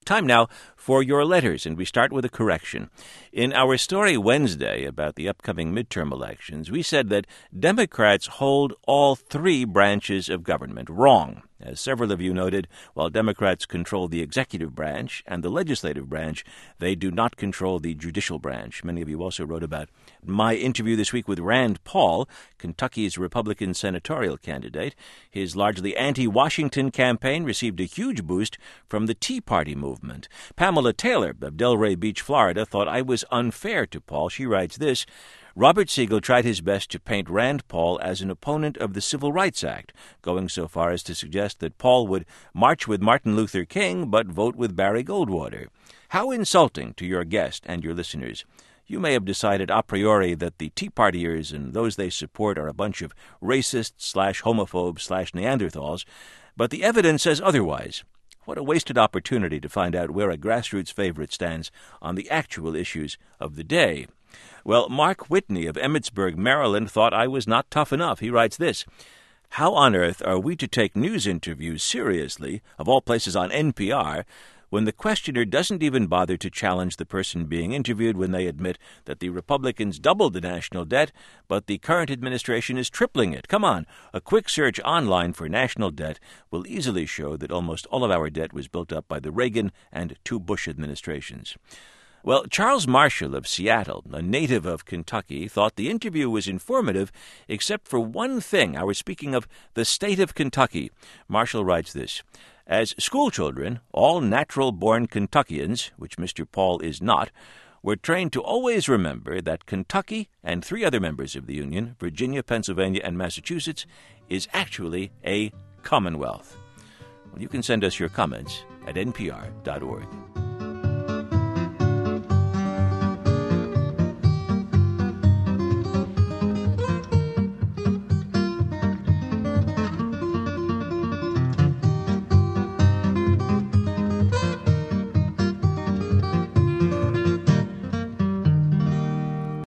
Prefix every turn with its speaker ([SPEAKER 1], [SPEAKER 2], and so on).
[SPEAKER 1] Time now for your letters, and we start with a correction. In our story Wednesday about the upcoming midterm elections, we said that Democrats hold all three branches of government. Wrong. As several of you noted, while Democrats control the executive branch and the legislative branch, they do not control the judicial branch. Many of you also wrote about my interview this week with Rand Paul, Kentucky's Republican senatorial candidate. His largely anti-Washington campaign received a huge boost from the Tea Party movement. Pamela Taylor of Delray Beach, Florida, thought I was unfair to Paul. She writes this: Robert Siegel tried his best to paint Rand Paul as an opponent of the Civil Rights Act, going so far as to suggest that Paul would march with Martin Luther King but vote with Barry Goldwater. How insulting to your guest and your listeners. You may have decided a priori that the Tea Partiers and those they support are a bunch of racists/homophobes/Neanderthals, but the evidence says otherwise. What a wasted opportunity to find out where a grassroots favorite stands on the actual issues of the day. Well, Mark Whitney of Emmitsburg, Maryland, thought I was not tough enough. He writes this: How on earth are we to take news interviews seriously, of all places on NPR, when the questioner doesn't even bother to challenge the person being interviewed when they admit that the Republicans doubled the national debt, but the current administration is tripling it? Come on, a quick search online for national debt will easily show that almost all of our debt was built up by the Reagan and two Bush administrations. Well, Charles Marshall of Seattle, a native of Kentucky, thought the interview was informative except for one thing. I was speaking of the state of Kentucky. Marshall writes this: As schoolchildren, all natural-born Kentuckians, which Mr. Paul is not, were trained to always remember that Kentucky and three other members of the Union, Virginia, Pennsylvania, and Massachusetts, is actually a commonwealth. Well, you can send us your comments at npr.org.